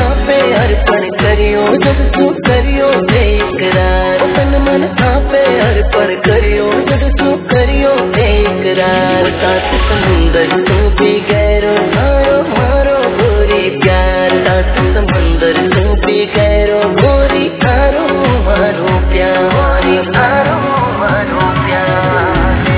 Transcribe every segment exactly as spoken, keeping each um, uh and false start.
आपे अर्पण करियो जब तू करियो बेकरार, तन मन आपे अर्पण करियो जब तू करियो बेकरार। सात समुंदर तू भी गहरो मारो मारो गोरी प्यार, सात समुंदर तू भी गहरो गोरी मारो मारो प्यार, मारो मारो प्यार।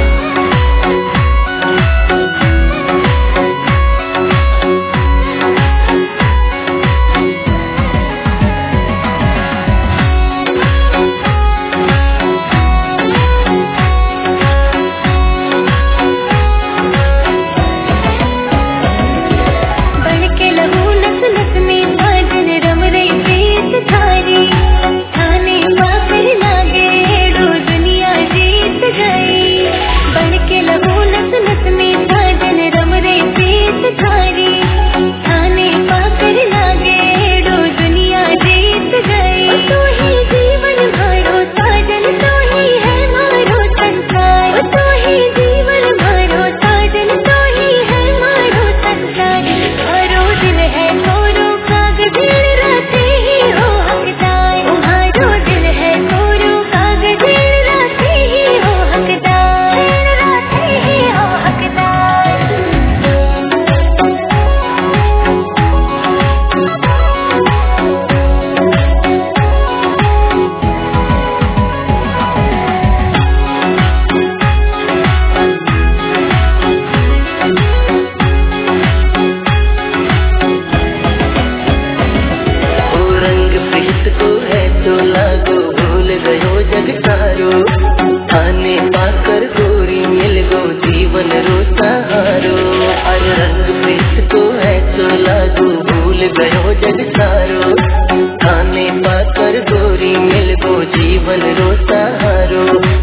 थाने पाकर गोरी मिल गो जीवन रो सहारो, अरे रंग प्रीत को है तो लागू भूल गयो जग सारो। थाने पाकर गोरी मिल गो जीवन रो सहारो,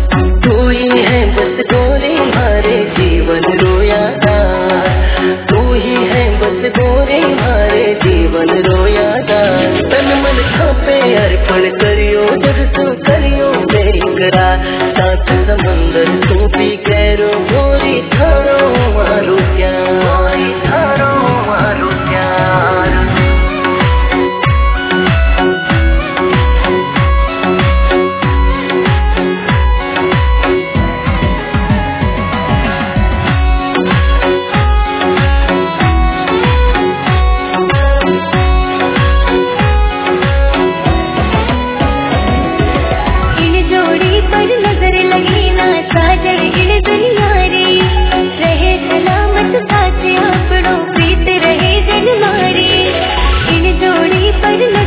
तू ही है बस गोरी मारे जीवन रो यादार, तू ही है बस गोरी मारे जीवन रो यादार। तन मन खापे अर्पण करियो जग तू करियो बेकरार, सात समुंदर तू भी गहरो गोरी थारो मारो प्यार, थारो मारो प्यार। साथ अपनों प्रीत रहे जन मारी, इन जोड़ी पर